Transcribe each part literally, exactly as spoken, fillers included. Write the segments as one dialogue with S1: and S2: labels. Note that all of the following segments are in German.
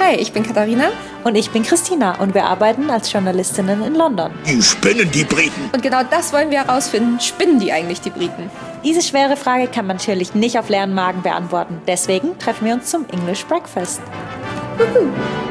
S1: Hi, ich bin Katharina.
S2: Und ich bin Christina und wir arbeiten als Journalistinnen in London.
S3: Die spinnen, die Briten.
S1: Und genau das wollen wir herausfinden. Spinnen die eigentlich, die Briten?
S2: Diese schwere Frage kann man natürlich nicht auf leeren Magen beantworten. Deswegen treffen wir uns zum English Breakfast.
S1: Juhu.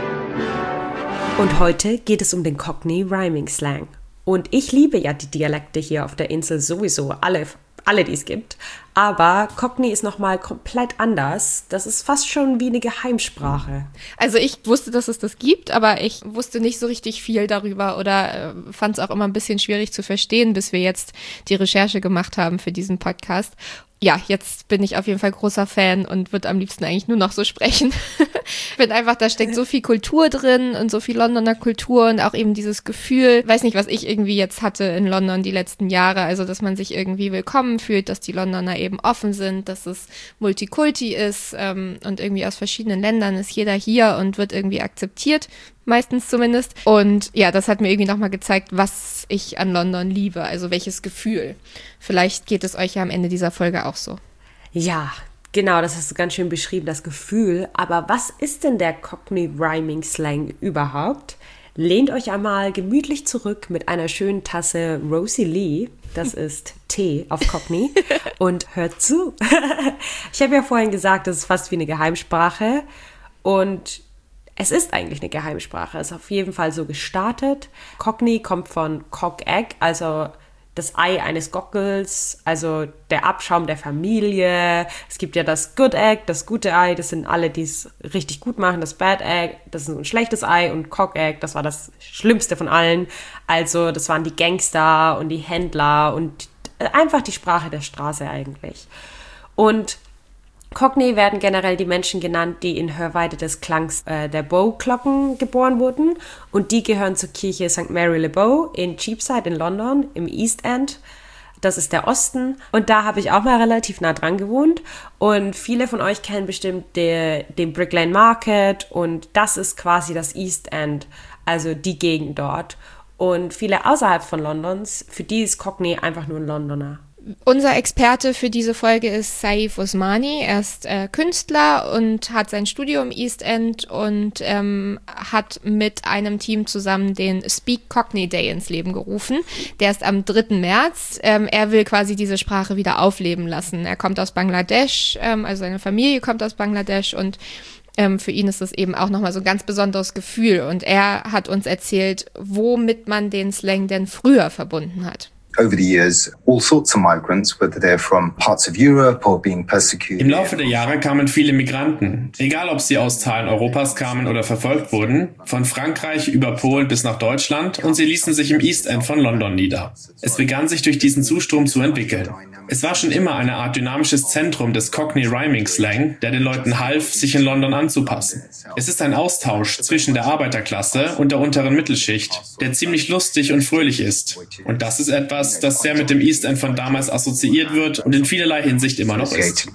S4: Und heute geht es um den Cockney Rhyming Slang. Und ich liebe ja die Dialekte hier auf der Insel sowieso, alle, alle die es gibt. Aber Cockney ist nochmal komplett anders. Das ist fast schon wie eine Geheimsprache.
S1: Also ich wusste, dass es das gibt, aber ich wusste nicht so richtig viel darüber oder äh, fand es auch immer ein bisschen schwierig zu verstehen, bis wir jetzt die Recherche gemacht haben für diesen Podcast. Ja, jetzt bin ich auf jeden Fall großer Fan und würde am liebsten eigentlich nur noch so sprechen. Ich finde einfach, da steckt so viel Kultur drin und so viel Londoner Kultur und auch eben dieses Gefühl, weiß nicht, was ich irgendwie jetzt hatte in London die letzten Jahre, also dass man sich irgendwie willkommen fühlt, dass die Londoner eben offen sind, dass es Multikulti ist ähm, und irgendwie aus verschiedenen Ländern ist jeder hier und wird irgendwie akzeptiert. Meistens zumindest. Und ja, das hat mir irgendwie nochmal gezeigt, was ich an London liebe, also welches Gefühl. Vielleicht geht es euch ja am Ende dieser Folge auch so.
S4: Ja, genau, das hast du ganz schön beschrieben, das Gefühl. Aber was ist denn der Cockney Rhyming Slang überhaupt? Lehnt euch einmal gemütlich zurück mit einer schönen Tasse Rosie Lee, das ist Tee auf Cockney, und hört zu. Ich habe ja vorhin gesagt, das ist fast wie eine Geheimsprache und es ist eigentlich eine Geheimsprache, es ist auf jeden Fall so gestartet. Cockney kommt von Cock-Egg, also das Ei eines Gockels, also der Abschaum der Familie. Es gibt ja das Good Egg, das gute Ei, das sind alle, die es richtig gut machen. Das Bad Egg, das ist ein schlechtes Ei, und Cock-Egg, das war das Schlimmste von allen. Also das waren die Gangster und die Händler und einfach die Sprache der Straße eigentlich. Und Cockney werden generell die Menschen genannt, die in Hörweite des Klangs äh, der Bow-Glocken geboren wurden. Und die gehören zur Kirche Sankt Mary le Bow in Cheapside in London, im East End. Das ist der Osten. Und da habe ich auch mal relativ nah dran gewohnt. Und viele von euch kennen bestimmt de, den Brick Lane Market. Und das ist quasi das East End, also die Gegend dort. Und viele außerhalb von Londons, für die ist Cockney einfach nur ein Londoner.
S1: Unser Experte für diese Folge ist Saif Osmani. Er ist äh, Künstler und hat sein Studio im East End und ähm, hat mit einem Team zusammen den Speak Cockney Day ins Leben gerufen. Der ist am dritten März. Ähm, er will quasi diese Sprache wieder aufleben lassen. Er kommt aus Bangladesch, ähm, also seine Familie kommt aus Bangladesch, und Ähm, für ihn ist das eben auch nochmal so ein ganz besonderes Gefühl. Und er hat uns erzählt, womit man den Slang denn früher verbunden hat.
S5: Over the years, all sorts of migrants, whether they're from parts of Europe or being persecuted.
S6: Im Laufe der Jahre kamen viele Migranten, egal ob sie aus Teilen Europas kamen oder verfolgt wurden, von Frankreich über Polen bis nach Deutschland, und sie ließen sich im East End von London nieder. Es begann sich durch diesen Zustrom zu entwickeln. Es war schon immer eine Art dynamisches Zentrum des Cockney Rhyming Slang, der den Leuten half, sich in London anzupassen. Es ist ein Austausch zwischen der Arbeiterklasse und der unteren Mittelschicht, der ziemlich lustig und fröhlich ist. Und das ist etwas, das sehr mit dem East End von damals assoziiert wird und in vielerlei Hinsicht immer noch ist.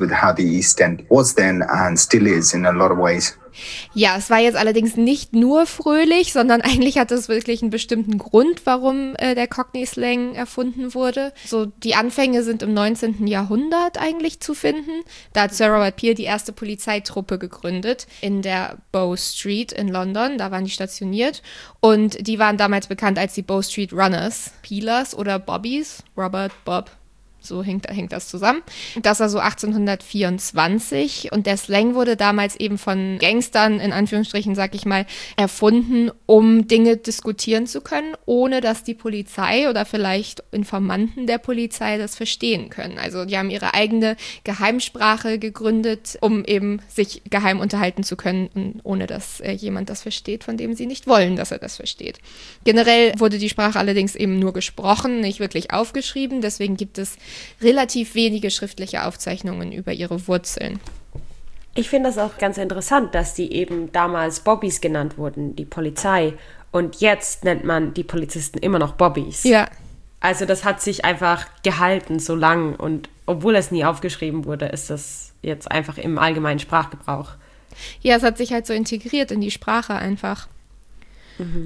S1: Ja, es war jetzt allerdings nicht nur fröhlich, sondern eigentlich hat es wirklich einen bestimmten Grund, warum äh, der Cockney-Slang erfunden wurde. So, die Anfänge sind im neunzehnten Jahrhundert eigentlich zu finden. Da hat Sir Robert Peel die erste Polizeitruppe gegründet in der Bow Street in London. Da waren die stationiert und die waren damals bekannt als die Bow Street Runners, Peelers oder Bobbies, Robert, Bob. So hängt, hängt das zusammen. Das war so achtzehnhundertvierundzwanzig und der Slang wurde damals eben von Gangstern, in Anführungsstrichen, sag ich mal, erfunden, um Dinge diskutieren zu können, ohne dass die Polizei oder vielleicht Informanten der Polizei das verstehen können. Also die haben ihre eigene Geheimsprache gegründet, um eben sich geheim unterhalten zu können, ohne dass äh, jemand das versteht, von dem sie nicht wollen, dass er das versteht. Generell wurde die Sprache allerdings eben nur gesprochen, nicht wirklich aufgeschrieben, deswegen gibt es relativ wenige schriftliche Aufzeichnungen über ihre Wurzeln.
S4: Ich finde das auch ganz interessant, dass die eben damals Bobbies genannt wurden, die Polizei. Und jetzt nennt man die Polizisten immer noch Bobbies.
S1: Ja.
S4: Also das hat sich einfach gehalten so lang. Und obwohl es nie aufgeschrieben wurde, ist das jetzt einfach im allgemeinen Sprachgebrauch.
S1: Ja, es hat sich halt so integriert in die Sprache einfach.
S4: Mhm.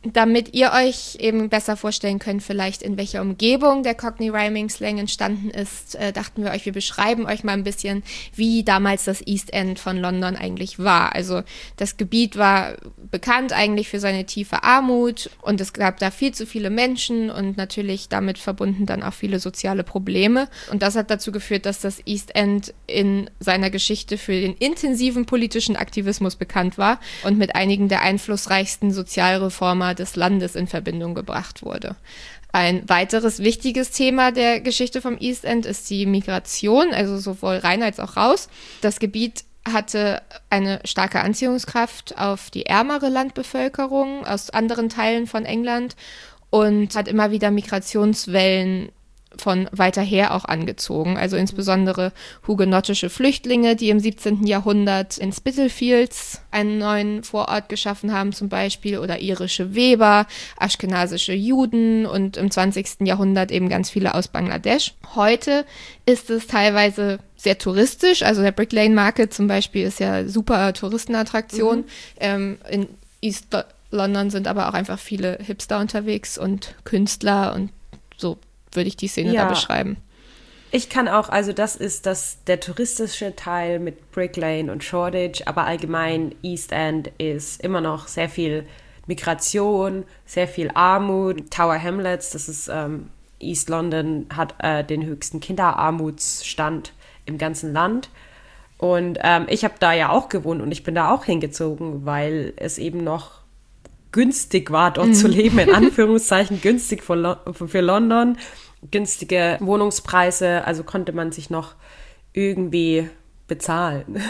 S1: Damit ihr euch eben besser vorstellen könnt, vielleicht in welcher Umgebung der Cockney Rhyming Slang entstanden ist, äh, dachten wir euch, wir beschreiben euch mal ein bisschen, wie damals das East End von London eigentlich war. Also das Gebiet war bekannt eigentlich für seine tiefe Armut und es gab da viel zu viele Menschen und natürlich damit verbunden dann auch viele soziale Probleme. Und das hat dazu geführt, dass das East End in seiner Geschichte für den intensiven politischen Aktivismus bekannt war und mit einigen der einflussreichsten Sozialreformer des Landes in Verbindung gebracht wurde. Ein weiteres wichtiges Thema der Geschichte vom East End ist die Migration, also sowohl rein als auch raus. Das Gebiet hatte eine starke Anziehungskraft auf die ärmere Landbevölkerung aus anderen Teilen von England und hat immer wieder Migrationswellen von weiter her auch angezogen, also insbesondere hugenottische Flüchtlinge, die im siebzehnten Jahrhundert in Spitalfields einen neuen Vorort geschaffen haben zum Beispiel, oder irische Weber, aschkenasische Juden und im zwanzigsten Jahrhundert eben ganz viele aus Bangladesch. Heute ist es teilweise sehr touristisch, also der Brick Lane Market zum Beispiel ist ja super Touristenattraktion. Mhm. Ähm, in East London sind aber auch einfach viele Hipster unterwegs und Künstler und so würde ich die Szene ja da beschreiben.
S4: Ich kann auch, also das ist das, der touristische Teil mit Brick Lane und Shoreditch, aber allgemein East End ist immer noch sehr viel Migration, sehr viel Armut. Tower Hamlets, das ist ähm, East London, hat äh, den höchsten Kinderarmutsstand im ganzen Land. Und ähm, ich habe da ja auch gewohnt und ich bin da auch hingezogen, weil es eben noch günstig war, dort mm. zu leben, in Anführungszeichen, günstig für, Lo- für London, günstige Wohnungspreise, also konnte man sich noch irgendwie bezahlen.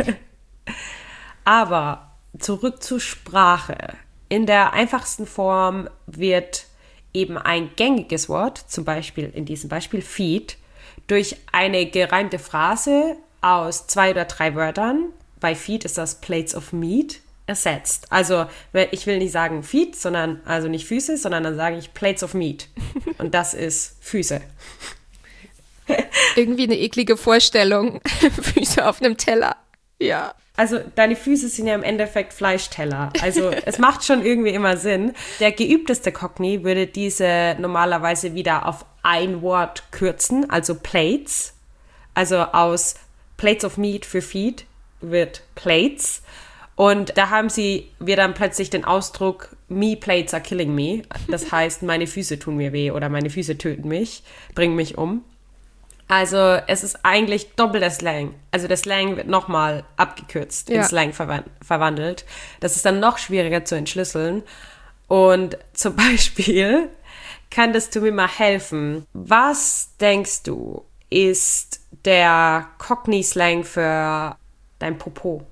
S4: Aber zurück zur Sprache. In der einfachsten Form wird eben ein gängiges Wort, zum Beispiel in diesem Beispiel Feed, durch eine gereimte Phrase aus zwei oder drei Wörtern, bei Feed ist das Plates of Meat, ersetzt. Also ich will nicht sagen Feet, sondern also nicht Füße, sondern dann sage ich Plates of Meat. Und das ist Füße.
S1: Irgendwie eine eklige Vorstellung. Füße auf einem Teller. Ja.
S4: Also deine Füße sind ja im Endeffekt Fleischteller. Also es macht schon irgendwie immer Sinn. Der geübteste Cockney würde diese normalerweise wieder auf ein Wort kürzen, also Plates. Also aus Plates of Meat für Feed wird Plates. Und da haben sie wir dann plötzlich den Ausdruck Me plates are killing me. Das heißt, meine Füße tun mir weh oder meine Füße töten mich, bringen mich um. Also es ist eigentlich doppelter Slang. Also der Slang wird nochmal abgekürzt, ja, in Slang verwand- verwandelt. Das ist dann noch schwieriger zu entschlüsseln. Und zum Beispiel könntest du mir mal helfen. Was denkst du, ist der Cockney-Slang für dein Popo?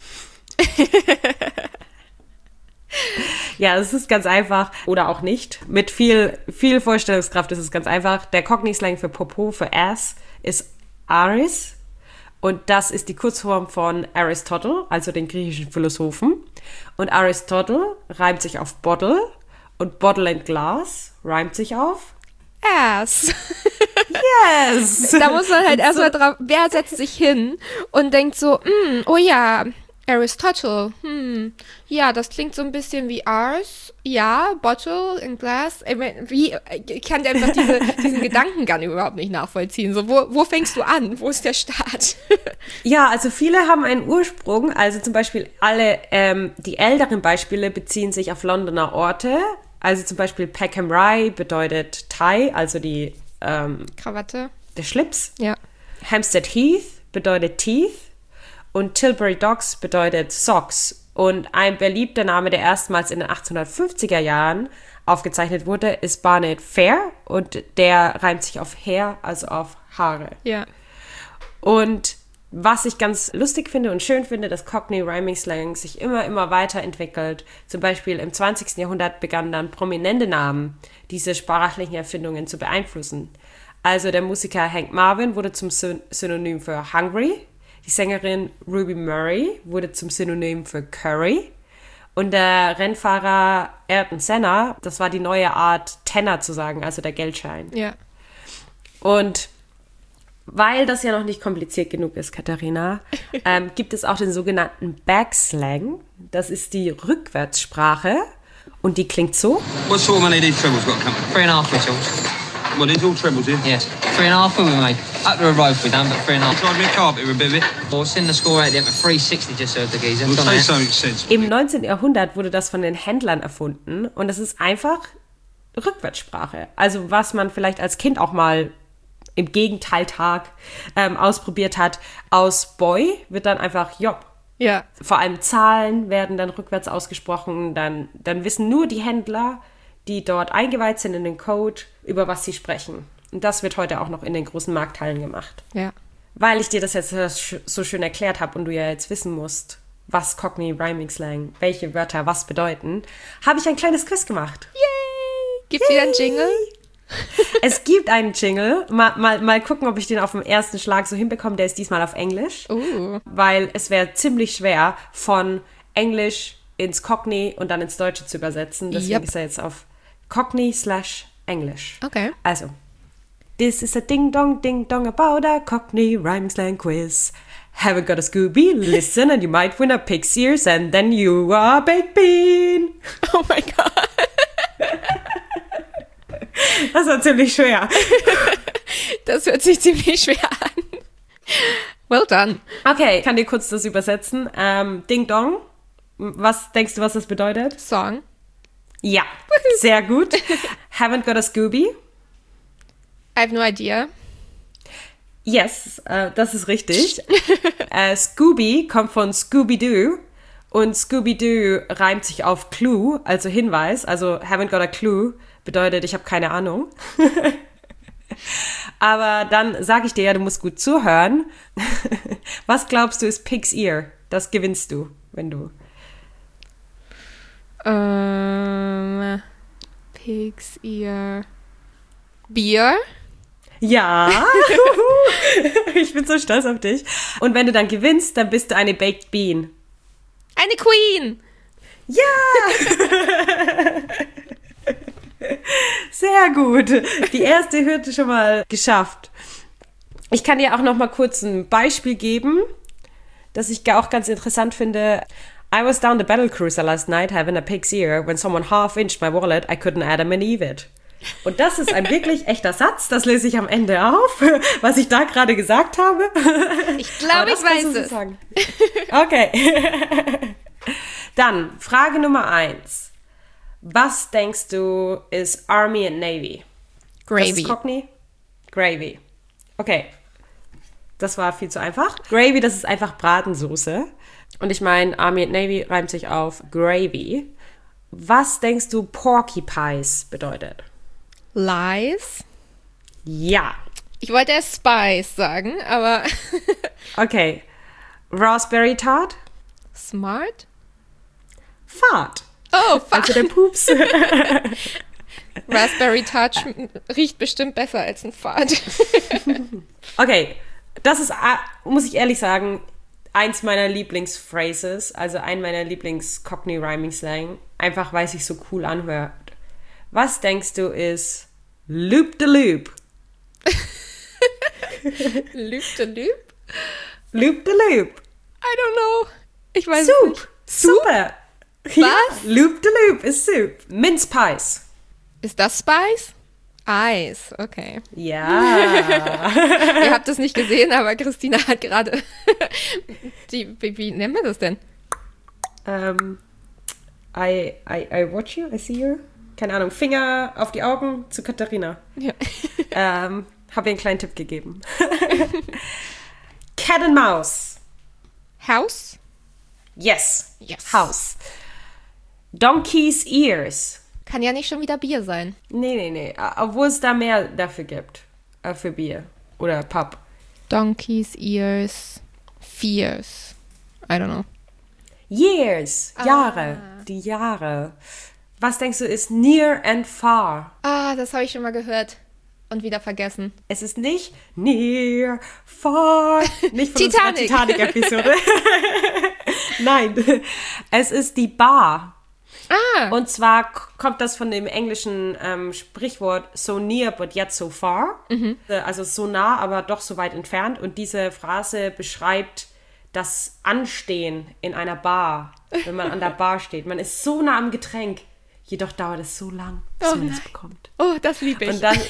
S4: Ja, es ist ganz einfach. Oder auch nicht. Mit viel, viel Vorstellungskraft ist es ganz einfach. Der Cockney-Slang für Popo, für Ass, ist Aris. Und das ist die Kurzform von Aristotle, also den griechischen Philosophen. Und Aristotle reimt sich auf Bottle. Und Bottle and Glass reimt sich auf
S1: Ass.
S4: Yes!
S1: Da muss man halt erstmal drauf, wer setzt sich hin und denkt so, oh ja, Aristotle, hm, ja, das klingt so ein bisschen wie ours, ja, Bottle and Glass. Wie, ich kann einfach diese, diesen Gedankengang überhaupt nicht nachvollziehen. So, wo, wo fängst du an? Wo ist der Start?
S4: Ja, also viele haben einen Ursprung, also zum Beispiel alle, ähm, die älteren Beispiele beziehen sich auf Londoner Orte. Also zum Beispiel Peckham Rye bedeutet Tie, also die ähm,
S1: Krawatte.
S4: Der Schlips.
S1: Ja.
S4: Hampstead Heath bedeutet Teeth. Und Tilbury Docks bedeutet Socks. Und ein beliebter Name, der erstmals in den achtzehnhundertfünfziger Jahren aufgezeichnet wurde, ist Barnet Fair. Und der reimt sich auf Hair, also auf Haare.
S1: Ja.
S4: Und was ich ganz lustig finde und schön finde, dass Cockney Rhyming Slang sich immer, immer weiterentwickelt. Zum Beispiel im zwanzigsten Jahrhundert begannen dann prominente Namen, diese sprachlichen Erfindungen zu beeinflussen. Also der Musiker Hank Marvin wurde zum Synonym für Hungry. Die Sängerin Ruby Murray wurde zum Synonym für Curry. Und der Rennfahrer Ayrton Senna, das war die neue Art, Tenner zu sagen, also der Geldschein.
S1: Ja.
S4: Und weil das ja noch nicht kompliziert genug ist, Katharina, ähm, gibt es auch den sogenannten Backslang. Das ist die Rückwärtssprache. Und die klingt so.
S3: What sort of money these trebles got coming?
S7: Three and a half whistles.
S3: Well, these all trebles here.
S7: Yes. Three and a half will we made. Up to a rope we done, but three and a half.
S3: Tried me a carpet with a bit of it.
S7: Well, it's in the score right there, but three sixty just served the geezer.
S3: Well,
S7: Come
S3: say
S7: on,
S3: something sensible.
S4: Im neunzehnten. Jahrhundert wurde das von den Händlern erfunden und das ist einfach Rückwärtssprache. Also was man vielleicht als Kind auch mal im Gegenteiltag ähm, ausprobiert hat. Aus Boy wird dann einfach Job.
S1: Ja.
S4: Vor allem Zahlen werden dann rückwärts ausgesprochen. Dann, dann wissen nur die Händler, die dort eingeweiht sind in den Code, über was sie sprechen. Und das wird heute auch noch in den großen Markthallen gemacht.
S1: Ja.
S4: Weil ich dir das jetzt so schön erklärt habe und du ja jetzt wissen musst, was Cockney Rhyming Slang, welche Wörter was bedeuten, habe ich ein kleines Quiz gemacht.
S1: Yay! Gibt's wieder einen Jingle?
S4: Es gibt einen Jingle. Mal, mal, mal gucken, ob ich den auf dem ersten Schlag so hinbekomme. Der ist diesmal auf Englisch.
S1: Uh.
S4: Weil es wäre ziemlich schwer, von Englisch ins Cockney und dann ins Deutsche zu übersetzen. Deswegen
S1: Yep.
S4: ist er jetzt auf Cockney slash Englisch.
S1: Okay.
S4: Also, this is a ding-dong, ding-dong about a Cockney Rhyming Slang quiz. Haven't got a Scooby? Listen and you might win a pig's ears and then you are a baked bean.
S1: Oh mein Gott.
S4: Das war ziemlich schwer.
S1: Das hört sich ziemlich schwer an. Well done.
S4: Okay, ich kann dir kurz das übersetzen. Ähm, Ding-dong. Was denkst du, was das bedeutet?
S1: Song.
S4: Ja, sehr gut. Haven't got a Scooby?
S1: I have no idea.
S4: Yes, äh, das ist richtig. äh, Scooby kommt von Scooby-Doo und Scooby-Doo reimt sich auf Clue, also Hinweis. Also haven't got a clue bedeutet, ich habe keine Ahnung. Aber dann sage ich dir ja, du musst gut zuhören. Was glaubst du ist Pig's Ear? Das gewinnst du, wenn du...
S1: Ähm, Pig's Ear. Bier?
S4: Ja, ich bin so stolz auf dich. Und wenn du dann gewinnst, dann bist du eine Baked Bean.
S1: Eine Queen!
S4: Ja! Sehr gut. Die erste Hürde schon mal geschafft. Ich kann dir auch noch mal kurz ein Beispiel geben, das ich auch ganz interessant finde. I was down the battle cruiser last night having a pig's ear. When someone half-inched my wallet, I couldn't Adam and Eve it. Und das ist ein wirklich echter Satz. Das löse ich am Ende auf, was ich da gerade gesagt habe.
S1: Ich glaube, ich weiß es.
S4: Sagen. Okay. Dann, Frage Nummer eins. Was denkst du ist Army and Navy?
S1: Gravy.
S4: Das ist Cockney? Gravy. Okay. Das war viel zu einfach. Gravy, das ist einfach Bratensoße. Und ich meine, Army and Navy reimt sich auf Gravy. Was denkst du Porky-Pies bedeutet?
S1: Lies.
S4: Ja.
S1: Ich wollte erst Spice sagen, aber...
S4: Okay. Raspberry Tart?
S1: Smart?
S4: Fart.
S1: Oh, fuck.
S4: Also der Pups.
S1: Raspberry Tart schm- riecht bestimmt besser als ein Fart.
S4: Okay. Das ist, muss ich ehrlich sagen, eins meiner Lieblingsphrases, also ein meiner Lieblings-Cockney-Rhyming-Slang. Einfach, weil es sich so cool anhört. Was denkst du ist Loop the Loop?
S1: Loop the Loop?
S4: Loop the Loop.
S1: I don't know. Ich weiß es
S4: Soup.
S1: nicht.
S4: Super.
S1: Was?
S4: Ja, Loop the Loop ist Soup. Mince Pies.
S1: Ist das Spice? Eis, okay.
S4: Ja.
S1: Ihr habt es nicht gesehen, aber Christina hat gerade die, wie, wie nennen wir das denn?
S4: Um, I, I, I watch you, I see you. Keine Ahnung, Finger auf die Augen zu Katharina.
S1: Ja.
S4: Ähm, habe ihr einen kleinen Tipp gegeben. Cat and Mouse.
S1: House?
S4: Yes.
S1: Yes.
S4: House. Donkey's Ears.
S1: Kann ja nicht schon wieder Bier sein.
S4: Nee, nee, nee. Obwohl es da mehr dafür gibt. Äh, für Bier. Oder Pub.
S1: Donkey's Ears. Fears. I don't know.
S4: Years. Jahre. Die Jahre. Was denkst du ist near and far?
S1: Ah, das habe ich schon mal gehört. Und wieder vergessen.
S4: Es ist nicht near, far. Nicht von
S1: Titanic.
S4: unserer Titanic-Episode. Nein. Es ist die Bar.
S1: Ah.
S4: Und zwar k- kommt das von dem englischen ähm, Sprichwort so near but yet so far.
S1: Mhm.
S4: Also so nah, aber doch so weit entfernt. Und diese Phrase beschreibt das Anstehen in einer Bar, wenn man an der Bar steht. Man ist so nah am Getränk. Jedoch dauert es so lang, bis
S1: Oh
S4: man es
S1: nein.
S4: bekommt.
S1: Oh, das liebe ich.
S4: Und dann...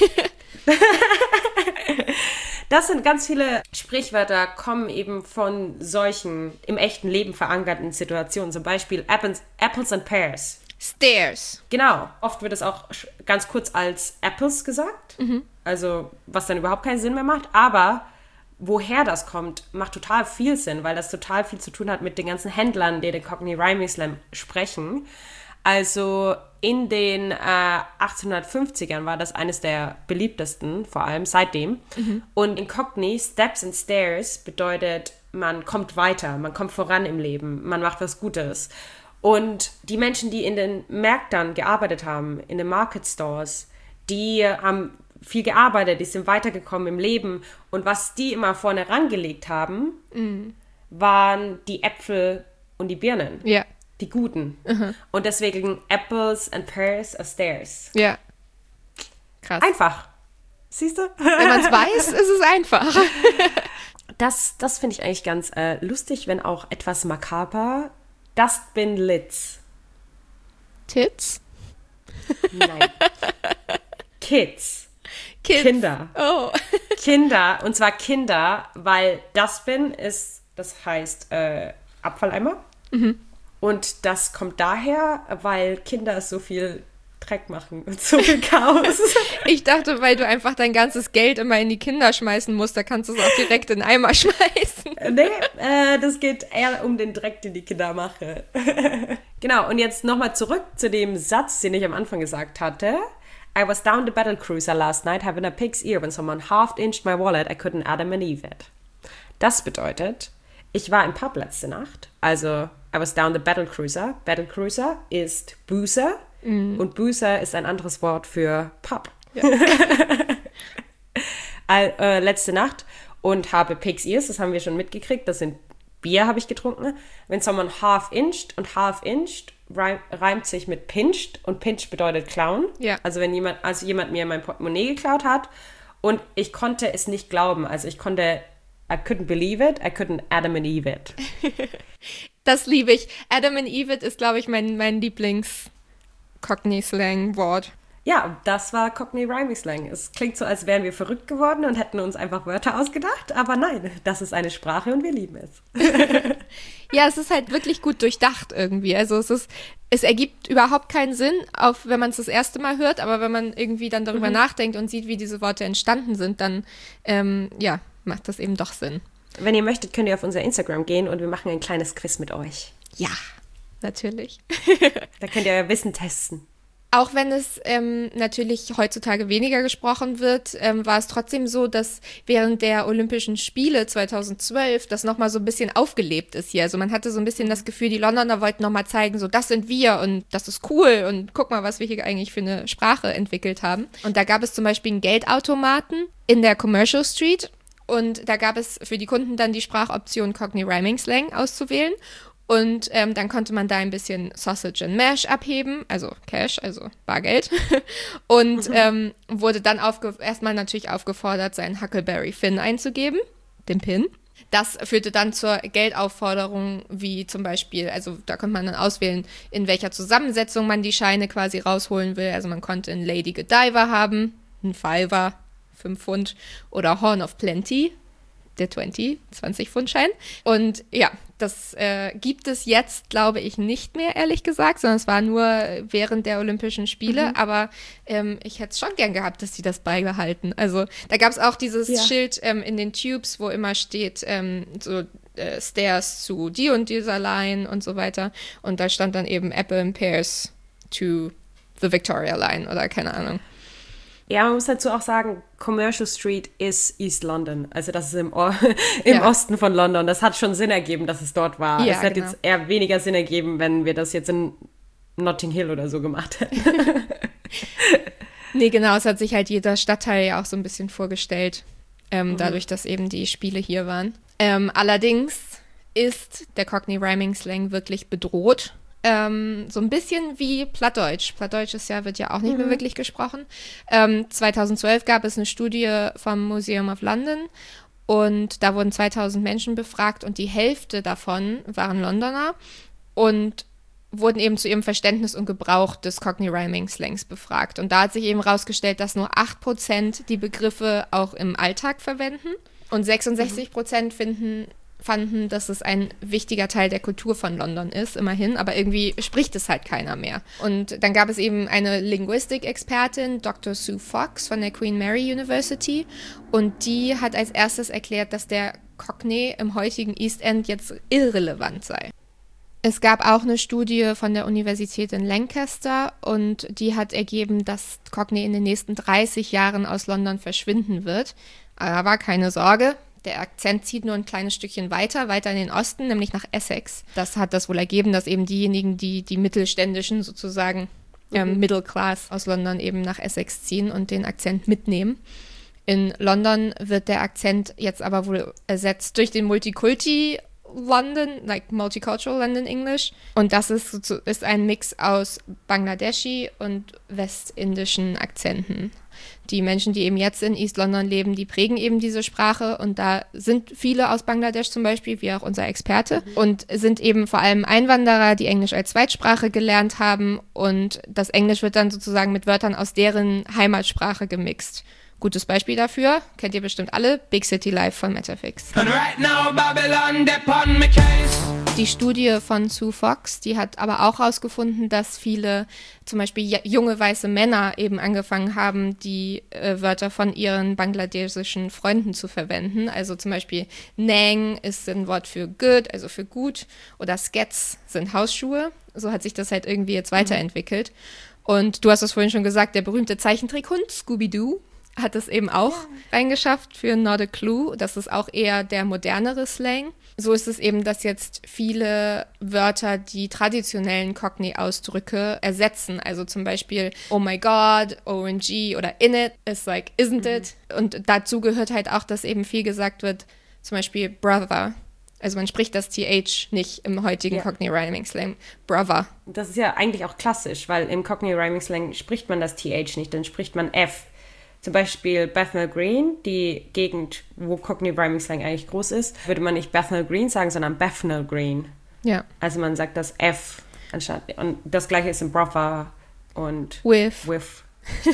S4: Das sind ganz viele Sprichwörter, kommen eben von solchen im echten Leben verankerten Situationen. Zum Beispiel Apples, Apples and Pears.
S1: Stairs.
S4: Genau. Oft wird es auch sch- ganz kurz als Apples gesagt. Also, was dann überhaupt keinen Sinn mehr macht. Aber woher das kommt, macht total viel Sinn, weil das total viel zu tun hat mit den ganzen Händlern, die den Cockney Rhyming Slang sprechen. Also in den äh, achtzehnhundertfünfzigern war das eines der beliebtesten, vor allem seitdem. Und in Cockney, Steps and Stairs bedeutet, man kommt weiter, man kommt voran im Leben, man macht was Gutes. Und die Menschen, die in den Märkten gearbeitet haben, in den Market Stores, die haben viel gearbeitet, die sind weitergekommen im Leben. Und was die immer vorne rangelegt haben, waren die Äpfel und die Birnen.
S1: Ja,
S4: Die guten. Und deswegen Apples and Pears are Stairs.
S1: ja. Krass.
S4: Einfach. Siehst du?
S1: Wenn man es weiß, ist es einfach.
S4: Das, das finde ich eigentlich ganz äh, lustig, wenn auch etwas makaber. Dustbin Lids.
S1: Tits?
S4: Nein. Kids.
S1: Kids.
S4: Kinder.
S1: Oh.
S4: Kinder. Und zwar Kinder, weil Dustbin ist, das heißt äh, Abfalleimer. Und das kommt daher, weil Kinder so viel Dreck machen und so viel Chaos.
S1: Ich dachte, weil du einfach dein ganzes Geld immer in die Kinder schmeißen musst, da kannst du es auch direkt in den Eimer schmeißen.
S4: Nee, äh, das geht eher um den Dreck, den die Kinder machen. Genau, und jetzt nochmal zurück zu dem Satz, den ich am Anfang gesagt hatte. I was down the battle cruiser last night having a pig's ear when someone half-inched my wallet, I couldn't Adam and Eve it. Das bedeutet, ich war im Pub letzte Nacht, also I was down the battle cruiser. Battle cruiser ist Boozer und Boozer ist ein anderes Wort für Pub. All, äh, letzte Nacht und habe Pig's Ears, das haben wir schon mitgekriegt, das sind Bier, habe ich getrunken. Wenn someone half-inched und half-inched reim, reimt sich mit pinched und pinched bedeutet klauen.
S1: Ja.
S4: Also wenn jemand, also jemand mir mein Portemonnaie geklaut hat und ich konnte es nicht glauben, also ich konnte, I couldn't believe it, I couldn't Adam and Eve it.
S1: Das liebe ich. Adam and Eve ist, glaube ich, mein, mein Lieblings-Cockney-Slang-Wort.
S4: Ja, das war Cockney Rhyming Slang. Es klingt so, als wären wir verrückt geworden und hätten uns einfach Wörter ausgedacht, aber nein, das ist eine Sprache und wir lieben es.
S1: Ja, es ist halt wirklich gut durchdacht irgendwie. Also es ist, es ergibt überhaupt keinen Sinn, auch wenn man es das erste Mal hört, aber wenn man irgendwie dann darüber
S4: Mhm.
S1: nachdenkt und sieht, wie diese Worte entstanden sind, dann ähm, ja, macht das eben doch Sinn.
S4: Wenn ihr möchtet, könnt ihr auf unser Instagram gehen und wir machen ein kleines Quiz mit euch.
S1: Ja, natürlich.
S4: Da könnt ihr euer Wissen testen.
S1: Auch wenn es ähm, natürlich heutzutage weniger gesprochen wird, ähm, war es trotzdem so, dass während der Olympischen Spiele zweitausendzwölf das nochmal so ein bisschen aufgelebt ist hier. Also man hatte so ein bisschen das Gefühl, die Londoner wollten nochmal zeigen, so das sind wir und das ist cool und guck mal, was wir hier eigentlich für eine Sprache entwickelt haben. Und da gab es zum Beispiel einen Geldautomaten in der Commercial Street und da gab es für die Kunden dann die Sprachoption Cockney Rhyming Slang auszuwählen. Und ähm, dann konnte man da ein bisschen Sausage and Mash abheben, also Cash, also Bargeld. Und ähm, wurde dann aufge- erstmal natürlich aufgefordert, seinen Huckleberry Finn einzugeben, den Pin. Das führte dann zur Geldaufforderung, wie zum Beispiel, also da konnte man dann auswählen, in welcher Zusammensetzung man die Scheine quasi rausholen will. Also man konnte einen Lady Godiva haben, einen Fiver, fünf Pfund, oder Horn of Plenty, der zwanzig, zwanzig Pfund Schein. Und ja, das äh, gibt es jetzt, glaube ich, nicht mehr, ehrlich gesagt, sondern es war nur während der Olympischen Spiele.
S4: Mhm.
S1: Aber ähm, ich hätte es schon gern gehabt, dass die das beibehalten. Also da gab es auch dieses
S4: Ja.
S1: Schild ähm, in den Tubes, wo immer steht, ähm, so äh, Stairs zu die und dieser Line und so weiter. Und da stand dann eben Apple and Pears to the Victoria Line oder keine Ahnung.
S4: Ja, man muss dazu auch sagen, Commercial Street ist East London. Also das ist im, o- im
S1: Ja.
S4: Osten von London. Das hat schon Sinn ergeben, dass es dort war.
S1: Ja,
S4: es hätte
S1: genau.
S4: jetzt eher weniger Sinn ergeben, wenn wir das jetzt in Notting Hill oder so gemacht hätten.
S1: Nee, genau, es hat sich halt jeder Stadtteil ja auch so ein bisschen vorgestellt, ähm, dadurch, dass eben die Spiele hier waren. Ähm, allerdings ist der Cockney Rhyming Slang wirklich bedroht. Ähm, so ein bisschen wie Plattdeutsch. Plattdeutsch ist ja, wird ja auch nicht mehr wirklich gesprochen. Ähm, zweitausendzwölf gab es eine Studie vom Museum of London und da wurden zweitausend Menschen befragt und die Hälfte davon waren Londoner und wurden eben zu ihrem Verständnis und Gebrauch des Cockney Rhyming Slangs befragt. Und da hat sich eben herausgestellt, dass nur acht Prozent die Begriffe auch im Alltag verwenden und sechsundsechzig Prozent finden, fanden, dass es ein wichtiger Teil der Kultur von London ist, immerhin, aber irgendwie spricht es halt keiner mehr. Und dann gab es eben eine Linguistik-Expertin, Doktor Sue Fox von der Queen Mary University, und die hat als erstes erklärt, dass der Cockney im heutigen East End jetzt irrelevant sei. Es gab auch eine Studie von der Universität in Lancaster und die hat ergeben, dass Cockney in den nächsten dreißig Jahren aus London verschwinden wird. Aber keine Sorge, der Akzent zieht nur ein kleines Stückchen weiter, weiter in den Osten, nämlich nach Essex. Das hat das wohl ergeben, dass eben diejenigen, die die mittelständischen sozusagen ähm, Middle Class aus London eben nach Essex ziehen und den Akzent mitnehmen. In London wird der Akzent jetzt aber wohl ersetzt durch den Multikulti London, like Multicultural London English. Und das ist, ist ein Mix aus Bangladeschi und westindischen Akzenten. Die Menschen, die eben jetzt in East London leben, die prägen eben diese Sprache und da sind viele aus Bangladesch zum Beispiel, wie auch unser Experte, und sind eben vor allem Einwanderer, die Englisch als Zweitsprache gelernt haben und das Englisch wird dann sozusagen mit Wörtern aus deren Heimatsprache gemixt. Gutes Beispiel dafür, kennt ihr bestimmt alle, Big City Life von Metafix. Right now, Babylon, die Studie von Sue Fox, die hat aber auch herausgefunden, dass viele, zum Beispiel junge weiße Männer eben angefangen haben, die äh, Wörter von ihren bangladeschischen Freunden zu verwenden. Also zum Beispiel Nang ist ein Wort für good, also für gut, oder Skets sind Hausschuhe. So hat sich das halt irgendwie jetzt weiterentwickelt. Und du hast es vorhin schon gesagt, der berühmte Zeichentrickhund Scooby-Doo hat es eben auch reingeschafft für Not a Clue. Das ist auch eher der modernere Slang. So ist es eben, dass jetzt viele Wörter die traditionellen Cockney-Ausdrücke ersetzen. Also zum Beispiel oh my god, O M G oder in it is like isn't it. Und dazu gehört halt auch, dass eben viel gesagt wird, zum Beispiel brother. Also man spricht das T H nicht im heutigen ja. Cockney Rhyming Slang. Brother.
S4: Das ist ja eigentlich auch klassisch, weil im Cockney Rhyming Slang spricht man das T H nicht, dann spricht man F. Zum Beispiel Bethnal Green, die Gegend, wo Cockney Rhyming Slang eigentlich groß ist, würde man nicht Bethnal Green sagen, sondern Bethnal Green.
S1: Ja.
S4: Also man sagt das F anstatt. Und das gleiche ist in brother und
S1: with.
S4: with.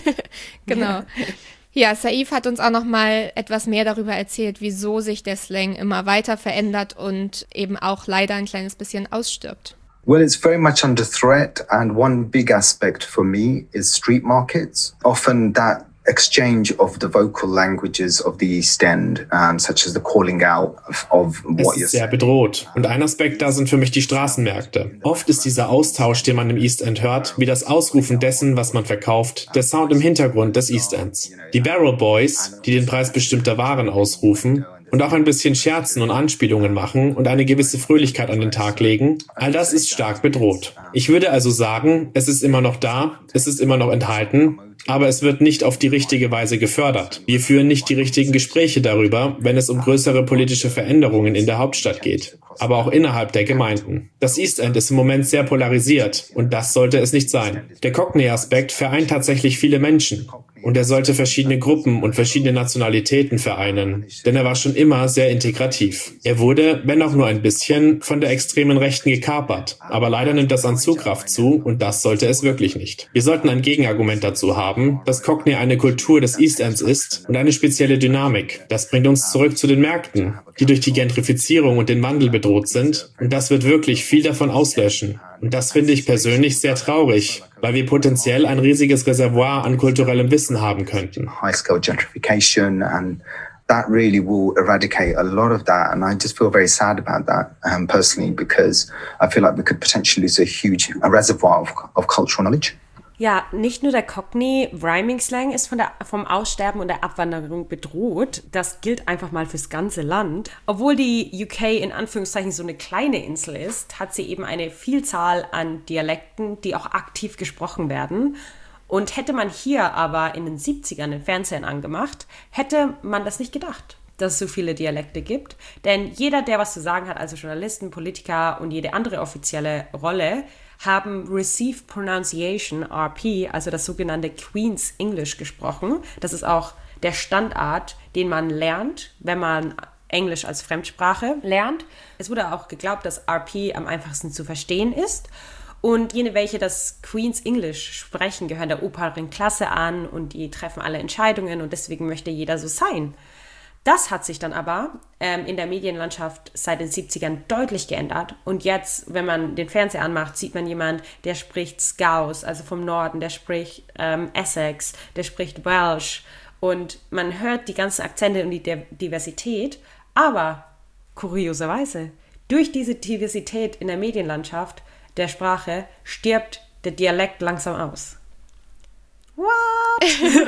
S1: Genau. Ja, Saif hat uns auch noch mal etwas mehr darüber erzählt, wieso sich der Slang immer weiter verändert und eben auch leider ein kleines bisschen ausstirbt.
S5: Well, it's very much under threat, and one big aspect for me is street markets. Often that exchange of the vocal languages of the East End, um, such as the calling out of, of what
S6: you're saying. Es ist sehr bedroht. Und ein Aspekt da sind für mich die Straßenmärkte. Oft ist dieser Austausch, den man im East End hört, wie das Ausrufen dessen, was man verkauft, der Sound im Hintergrund des East Ends. Die Barrel Boys, die den Preis bestimmter Waren ausrufen, und auch ein bisschen Scherzen und Anspielungen machen und eine gewisse Fröhlichkeit an den Tag legen, all das ist stark bedroht. Ich würde also sagen, es ist immer noch da, es ist immer noch enthalten, aber es wird nicht auf die richtige Weise gefördert. Wir führen nicht die richtigen Gespräche darüber, wenn es um größere politische Veränderungen in der Hauptstadt geht, aber auch innerhalb der Gemeinden. Das East End ist im Moment sehr polarisiert und das sollte es nicht sein. Der Cockney-Aspekt vereint tatsächlich viele Menschen. Und er sollte verschiedene Gruppen und verschiedene Nationalitäten vereinen, denn er war schon immer sehr integrativ. Er wurde, wenn auch nur ein bisschen, von der extremen Rechten gekapert, aber leider nimmt das an Zugkraft zu und das sollte es wirklich nicht. Wir sollten ein Gegenargument dazu haben, dass Cockney eine Kultur des East Ends ist und eine spezielle Dynamik. Das bringt uns zurück zu den Märkten, die durch die Gentrifizierung und den Wandel bedroht sind und das wird wirklich viel davon auslöschen. Und das finde ich persönlich sehr traurig, weil wir potenziell ein riesiges Reservoir an kulturellem Wissen haben könnten.
S5: High-scale gentrification and that really will eradicate a lot of that, and I just feel very sad about that um, personally, because I feel like we could potentially lose a huge a reservoir of, of cultural knowledge.
S4: Ja, nicht nur der Cockney Rhyming Slang ist von der, vom Aussterben und der Abwanderung bedroht. Das gilt einfach mal fürs ganze Land. Obwohl die U K in Anführungszeichen so eine kleine Insel ist, hat sie eben eine Vielzahl an Dialekten, die auch aktiv gesprochen werden. Und hätte man hier aber in den siebzigern den Fernsehen angemacht, hätte man das nicht gedacht, dass es so viele Dialekte gibt. Denn jeder, der was zu sagen hat, also Journalisten, Politiker und jede andere offizielle Rolle, haben Received Pronunciation, R P, also das sogenannte Queen's English gesprochen. Das ist auch der Standard, den man lernt, wenn man Englisch als Fremdsprache lernt. Es wurde auch geglaubt, dass R P am einfachsten zu verstehen ist. Und jene, welche das Queen's English sprechen, gehören der oberen Klasse an und die treffen alle Entscheidungen und deswegen möchte jeder so sein. Das hat sich dann aber ähm, in der Medienlandschaft seit den siebzigern deutlich geändert. Und jetzt, wenn man den Fernseher anmacht, sieht man jemand, der spricht Scouse, also vom Norden, der spricht ähm, Essex, der spricht Welsh. Und man hört die ganzen Akzente und die Diversität. Aber kurioserweise, durch diese Diversität in der Medienlandschaft der Sprache stirbt der Dialekt langsam aus. What?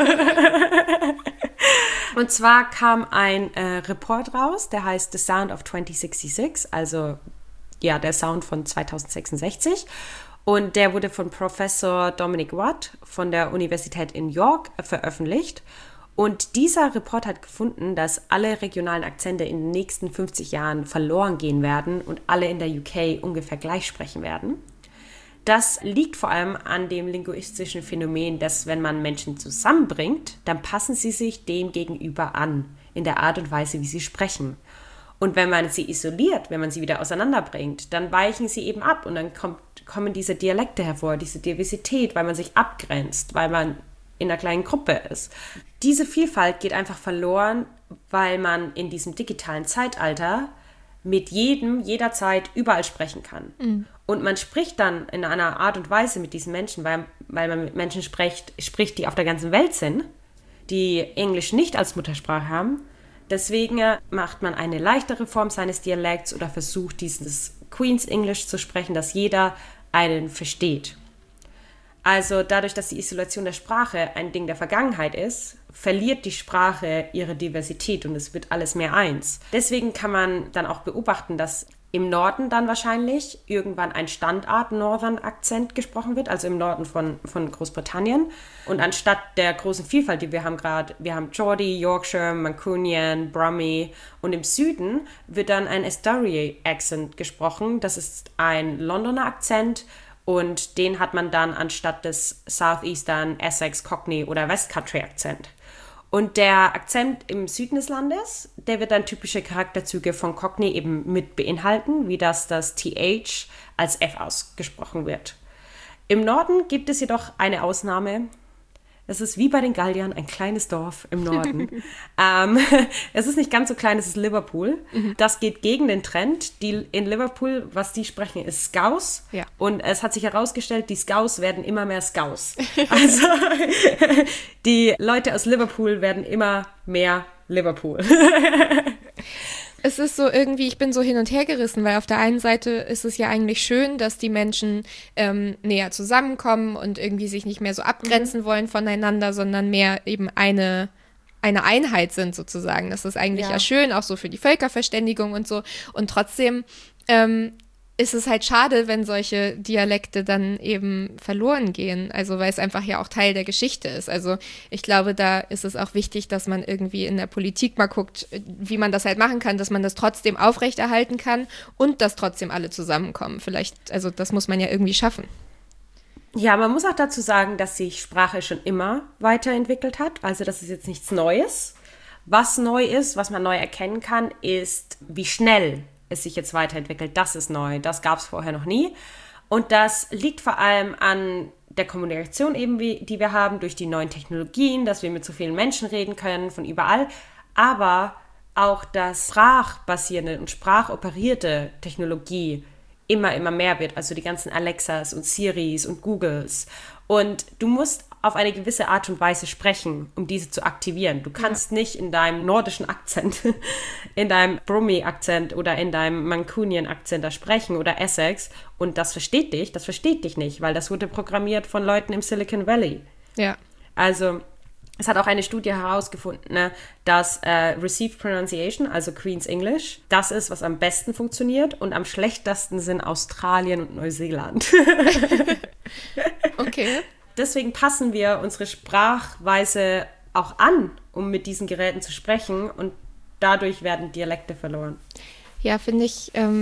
S4: Und zwar kam ein äh, Report raus, der heißt The Sound of zwanzig sechsundsechzig, also ja, der Sound von zweitausendsechsundsechzig. Und der wurde von Professor Dominic Watt von der Universität in York veröffentlicht. Und dieser Report hat gefunden, dass alle regionalen Akzente in den nächsten fünfzig Jahren verloren gehen werden und alle in der U K ungefähr gleich sprechen werden. Das liegt vor allem an dem linguistischen Phänomen, dass wenn man Menschen zusammenbringt, dann passen sie sich dem gegenüber an, in der Art und Weise, wie sie sprechen. Und wenn man sie isoliert, wenn man sie wieder auseinanderbringt, dann weichen sie eben ab und dann kommt, kommen diese Dialekte hervor, diese Diversität, weil man sich abgrenzt, weil man in einer kleinen Gruppe ist. Diese Vielfalt geht einfach verloren, weil man in diesem digitalen Zeitalter mit jedem, jederzeit, überall sprechen kann. Mhm. Und man spricht dann in einer Art und Weise mit diesen Menschen, weil, weil man mit Menschen spricht, spricht, die auf der ganzen Welt sind, die Englisch nicht als Muttersprache haben. Deswegen macht man eine leichtere Form seines Dialekts oder versucht, dieses Queen's English zu sprechen, dass jeder einen versteht. Also dadurch, dass die Isolation der Sprache ein Ding der Vergangenheit ist, verliert die Sprache ihre Diversität und es wird alles mehr eins. Deswegen kann man dann auch beobachten, dass im Norden dann wahrscheinlich irgendwann ein Standard-Northern-Akzent gesprochen wird, also im Norden von, von Großbritannien. Und anstatt der großen Vielfalt, die wir haben gerade, wir haben Geordie, Yorkshire, Mancunian, Brummie und im Süden wird dann ein Estuary-Akzent gesprochen. Das ist ein Londoner Akzent und den hat man dann anstatt des Southeastern, Essex, Cockney oder West Country Akzent. Und der Akzent im Süden des Landes, der wird dann typische Charakterzüge von Cockney eben mit beinhalten, wie dass das T H als F ausgesprochen wird. Im Norden gibt es jedoch eine Ausnahme. Es ist wie bei den Galliern ein kleines Dorf im Norden. ähm, es ist nicht ganz so klein, es ist Liverpool. Mhm. Das geht gegen den Trend. Die, in Liverpool, was die sprechen, ist Scouse. Ja. Und es hat sich herausgestellt, die Scouse werden immer mehr Scouse. Also die Leute aus Liverpool werden immer mehr Liverpool.
S1: Es ist so irgendwie, ich bin so hin und her gerissen, weil auf der einen Seite ist es ja eigentlich schön, dass die Menschen ähm, näher zusammenkommen und irgendwie sich nicht mehr so abgrenzen mhm. wollen voneinander, sondern mehr eben eine, eine Einheit sind sozusagen. Das ist eigentlich ja. ja schön, auch so für die Völkerverständigung und so. Und trotzdem ähm, ist es halt schade, wenn solche Dialekte dann eben verloren gehen, also weil es einfach ja auch Teil der Geschichte ist. Also ich glaube, da ist es auch wichtig, dass man irgendwie in der Politik mal guckt, wie man das halt machen kann, dass man das trotzdem aufrechterhalten kann und dass trotzdem alle zusammenkommen. Vielleicht, also das muss man ja irgendwie schaffen.
S4: Ja, man muss auch dazu sagen, dass sich Sprache schon immer weiterentwickelt hat, also das ist jetzt nichts Neues. Was neu ist, was man neu erkennen kann, ist, wie schnell es sich jetzt weiterentwickelt. Das ist neu, das gab es vorher noch nie. Und das liegt vor allem an der Kommunikation eben, wie, die wir haben, durch die neuen Technologien, dass wir mit so vielen Menschen reden können, von überall. Aber auch, dass sprachbasierende und sprachoperierte Technologie immer, immer mehr wird. Also die ganzen Alexas und Siris und Googles. Und du musst auf eine gewisse Art und Weise sprechen, um diese zu aktivieren. Du kannst ja. nicht in deinem nordischen Akzent, in deinem Brummie-Akzent oder in deinem Mancunian-Akzent da sprechen oder Essex und das versteht dich, das versteht dich nicht, weil das wurde programmiert von Leuten im Silicon Valley. Ja. Also es hat auch eine Studie herausgefunden, ne, dass äh, Received Pronunciation, also Queen's English, das ist, was am besten funktioniert und am schlechtesten sind Australien und Neuseeland. Okay. Deswegen passen wir unsere Sprachweise auch an, um mit diesen Geräten zu sprechen und dadurch werden Dialekte verloren.
S1: Ja, finde ich, ähm,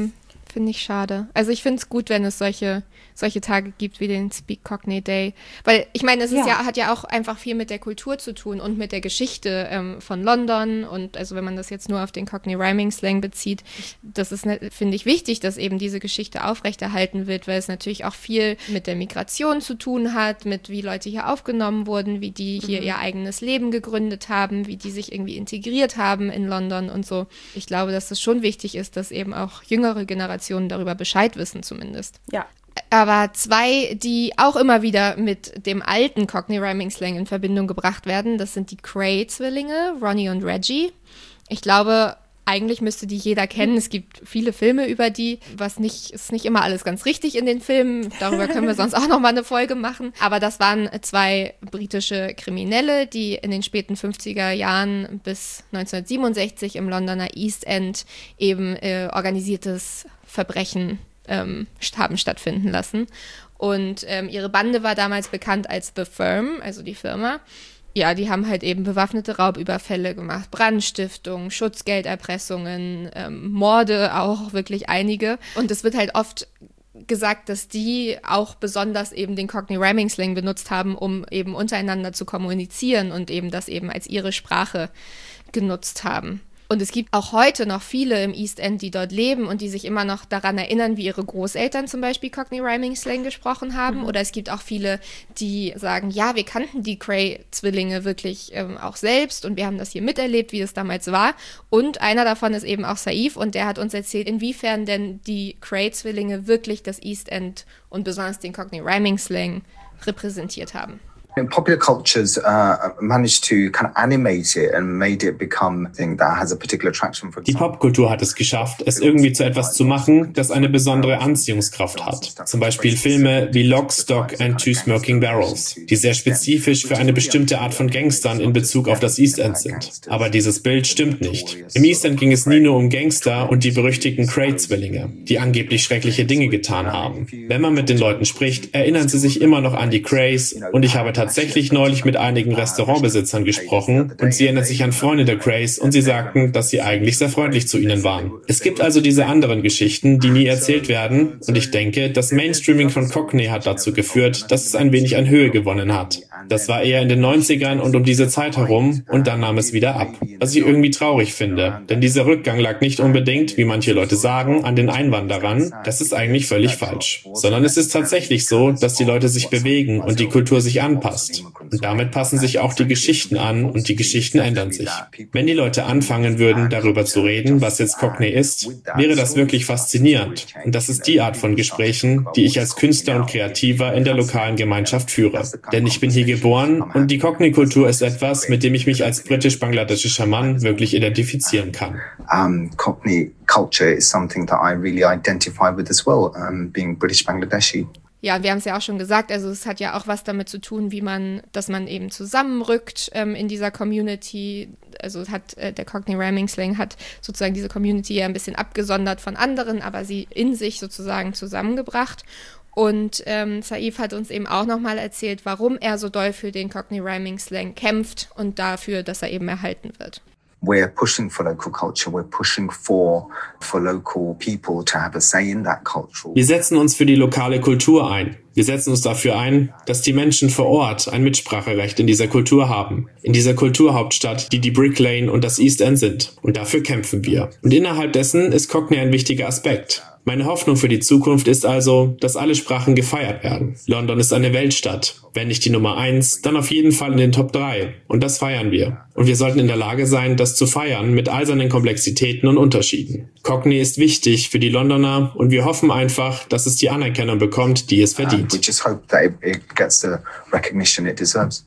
S1: Finde ich schade. Also ich finde es gut, wenn es solche, solche Tage gibt wie den Speak Cockney Day. Weil ich meine, es ist ja. ja, hat ja auch einfach viel mit der Kultur zu tun und mit der Geschichte ähm, von London. Und also wenn man das jetzt nur auf den Cockney Rhyming Slang bezieht, das ist, ne, finde ich, wichtig, dass eben diese Geschichte aufrechterhalten wird, weil es natürlich auch viel mit der Migration zu tun hat, mit wie Leute hier aufgenommen wurden, wie die hier mhm. ihr eigenes Leben gegründet haben, wie die sich irgendwie integriert haben in London und so. Ich glaube, dass es schon wichtig ist, dass eben auch jüngere Generationen darüber Bescheid wissen zumindest.
S4: Ja.
S1: Aber zwei, die auch immer wieder mit dem alten Cockney Rhyming Slang in Verbindung gebracht werden, das sind die Cray-Zwillinge, Ronnie und Reggie. Ich glaube, eigentlich müsste die jeder kennen. Es gibt viele Filme über die, was nicht, ist nicht immer alles ganz richtig in den Filmen. Darüber können wir sonst auch noch mal eine Folge machen. Aber das waren zwei britische Kriminelle, die in den späten fünfziger Jahren bis neunzehnhundertsiebenundsechzig im Londoner East End eben äh, organisiertes Verbrechen ähm, haben stattfinden lassen. Und ähm, ihre Bande war damals bekannt als The Firm, also die Firma. Ja, die haben halt eben bewaffnete Raubüberfälle gemacht, Brandstiftung, Schutzgelderpressungen, ähm, Morde auch, wirklich einige. Und es wird halt oft gesagt, dass die auch besonders eben den Cockney Rhyming Slang benutzt haben, um eben untereinander zu kommunizieren und eben das eben als ihre Sprache genutzt haben. Und es gibt auch heute noch viele im East End, die dort leben und die sich immer noch daran erinnern, wie ihre Großeltern zum Beispiel Cockney Rhyming Slang gesprochen haben. Mhm. Oder es gibt auch viele, die sagen, ja, wir kannten die Cray-Zwillinge wirklich ähm, auch selbst und wir haben das hier miterlebt, wie es damals war. Und einer davon ist eben auch Saif und der hat uns erzählt, inwiefern denn die Cray-Zwillinge wirklich das East End und besonders den Cockney Rhyming Slang repräsentiert haben.
S5: Popular cultures uh, managed to kind of animate it and made it become a thing that has a particular attraction. For
S6: Die Popkultur hat es geschafft, es irgendwie zu etwas zu machen, das eine besondere Anziehungskraft hat. Zum Beispiel Filme wie Lock, Stock and Two Smoking Barrels, die sehr spezifisch für eine bestimmte Art von Gangstern in Bezug auf das East End sind. Aber dieses Bild stimmt nicht. Im East End ging es nie nur um Gangster und die berüchtigten Cray-Zwillinge, die angeblich schreckliche Dinge getan haben. Wenn man mit den Leuten spricht, erinnern sie sich immer noch an die Crays und ich habe tatsächlich neulich mit einigen Restaurantbesitzern gesprochen und sie erinnern sich an Freunde der Crays und sie sagten, dass sie eigentlich sehr freundlich zu ihnen waren. Es gibt also diese anderen Geschichten, die nie erzählt werden und ich denke, das Mainstreaming von Cockney hat dazu geführt, dass es ein wenig an Höhe gewonnen hat. Das war eher in den neunzigern und um diese Zeit herum und dann nahm es wieder ab. Was ich irgendwie traurig finde, denn dieser Rückgang lag nicht unbedingt, wie manche Leute sagen, an den Einwanderern. Das ist eigentlich völlig falsch. Sondern es ist tatsächlich so, dass die Leute sich bewegen und die Kultur sich anpasst. Und damit passen sich auch die Geschichten an und die Geschichten ändern sich. Wenn die Leute anfangen würden, darüber zu reden, was jetzt Cockney ist, wäre das wirklich faszinierend. Und das ist die Art von Gesprächen, die ich als Künstler und Kreativer in der lokalen Gemeinschaft führe. Denn ich bin hier geboren und die Cockney-Kultur ist etwas, mit dem ich mich als britisch-bangladeschischer Mann wirklich identifizieren kann.
S5: Um, Cockney culture is something that I really identify with as well, um, being British Bangladeshi.
S1: Ja, wir haben es ja auch schon gesagt, also es hat ja auch was damit zu tun, wie man, dass man eben zusammenrückt ähm, in dieser Community. Also hat äh, der Cockney Rhyming Slang hat sozusagen diese Community ja ein bisschen abgesondert von anderen, aber sie in sich sozusagen zusammengebracht. Und ähm, Saif hat uns eben auch nochmal erzählt, warum er so doll für den Cockney Rhyming Slang kämpft und dafür, dass er eben erhalten wird.
S5: We're pushing for local culture. We're pushing for for local people to have a say in that culture.
S6: Wir setzen uns für die lokale Kultur ein. Wir setzen uns dafür ein, dass die Menschen vor Ort ein Mitspracherecht in dieser Kultur haben. In dieser Kulturhauptstadt, die die Brick Lane und das East End sind. Und dafür kämpfen wir. Und innerhalb dessen ist Cockney ein wichtiger Aspekt. Meine Hoffnung für die Zukunft ist also, dass alle Sprachen gefeiert werden. London ist eine Weltstadt. Wenn nicht die Nummer eins, dann auf jeden Fall in den Top drei. Und das feiern wir. Und wir sollten in der Lage sein, das zu feiern mit all seinen Komplexitäten und Unterschieden. Cockney ist wichtig für die Londoner und wir hoffen einfach, dass es die Anerkennung bekommt, die es verdient.
S5: We just hope that it, it gets the recognition it deserves.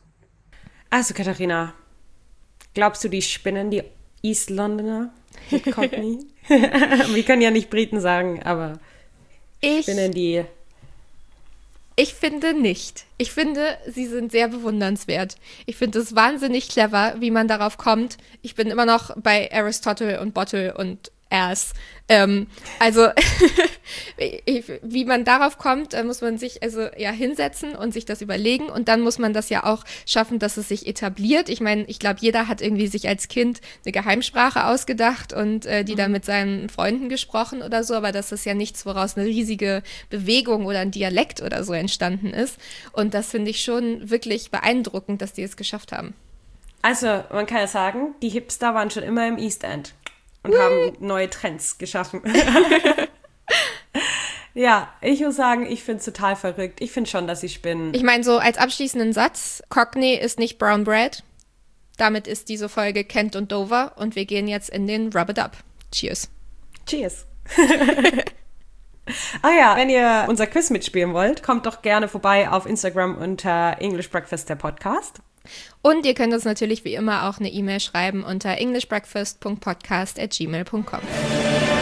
S4: Also Katharina, glaubst du, die spinnen, die East Londoner mit Cockney? Wir können ja nicht Briten sagen, aber
S1: ich,
S4: spinnen die...
S1: Ich finde nicht. Ich finde, sie sind sehr bewundernswert. Ich finde es wahnsinnig clever, wie man darauf kommt. Ich bin immer noch bei Aristotle und Bottle und ass. Ähm, also wie man darauf kommt, muss man sich also ja hinsetzen und sich das überlegen und dann muss man das ja auch schaffen, dass es sich etabliert. Ich meine, ich glaube, jeder hat irgendwie sich als Kind eine Geheimsprache ausgedacht und äh, die mhm. dann mit seinen Freunden gesprochen oder so, aber das ist ja nichts, woraus eine riesige Bewegung oder ein Dialekt oder so entstanden ist. Und das finde ich schon wirklich beeindruckend, dass die es geschafft haben.
S4: Also, man kann ja sagen, die Hipster waren schon immer im East End und haben neue Trends geschaffen. Ja, ich muss sagen, ich finde es total verrückt. Ich finde schon, dass sie spinnen.
S1: Ich meine, so als abschließenden Satz, Cockney ist nicht Brown Bread. Damit ist diese Folge Kent und Dover und wir gehen jetzt in den Rub-a-Dub. Cheers.
S4: Cheers. Ah ja, wenn ihr unser Quiz mitspielen wollt, kommt doch gerne vorbei auf Instagram unter English Breakfast, der Podcast.
S1: Und ihr könnt uns natürlich wie immer auch eine E-Mail schreiben unter englishbreakfast punkt podcast at gmail punkt com.